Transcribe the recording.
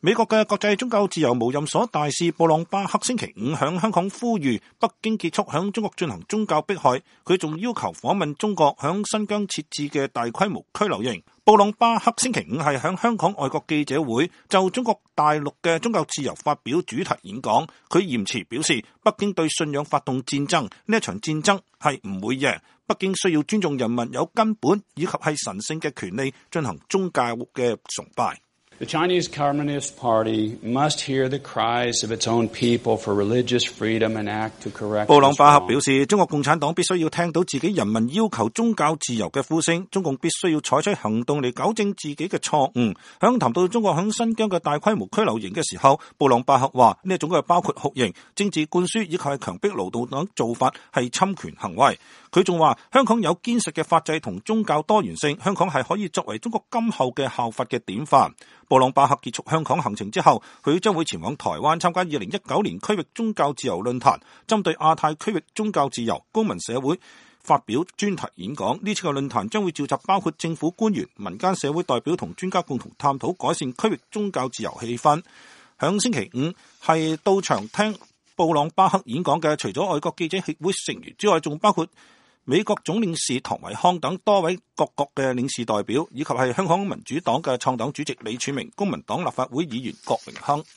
美國嘅國際宗教自由無任所大使布朗巴克星期五響香港呼籲北京結束響中國進行宗教迫害，佢仲要求訪問中國響新疆設置嘅大規模拘留營。布朗巴克星期五係響香港外國記者會就中國大陸嘅宗教自由發表主題演講，佢嚴詞表示北京對信仰發動戰爭，呢一場戰爭係唔會贏，北京需要尊重人民有根本以及係神聖嘅權利進行宗教嘅崇拜。 The Chinese Communist Party must hear the cries of its own people for religious freedom and act to correct. 布朗巴克表示，中國共產黨必須要聽到自己人民要求宗教自由嘅呼聲，中共必須要採取行動嚟糾正自己嘅錯誤。響談到中國響新疆嘅大規模拘留營嘅時候，布朗巴克話呢一種嘅包括酷刑、政治灌輸以及係強迫勞動等做法係侵權行為。佢仲話香港有堅實嘅法制同宗教多元性，香港係可以作為中國今後嘅效法嘅典範。布朗巴克結束香港行程之後，佢將會前往台灣參加2019年區域宗教自由論壇，針對亞太區域宗教自由、公民社會發表專題演講。呢次嘅論壇將會召集包括政府官員、民間社會代表同專家共同探討改善區域宗教自由氣氛。響星期五係到場聽布朗巴克演講嘅，除咗外國記者協會成員之外，仲包括美國總領事唐維康等多位各國嘅領事代表，以及係香港民主黨嘅創黨主席李柱銘、公民黨立法會議員郭榮鏗。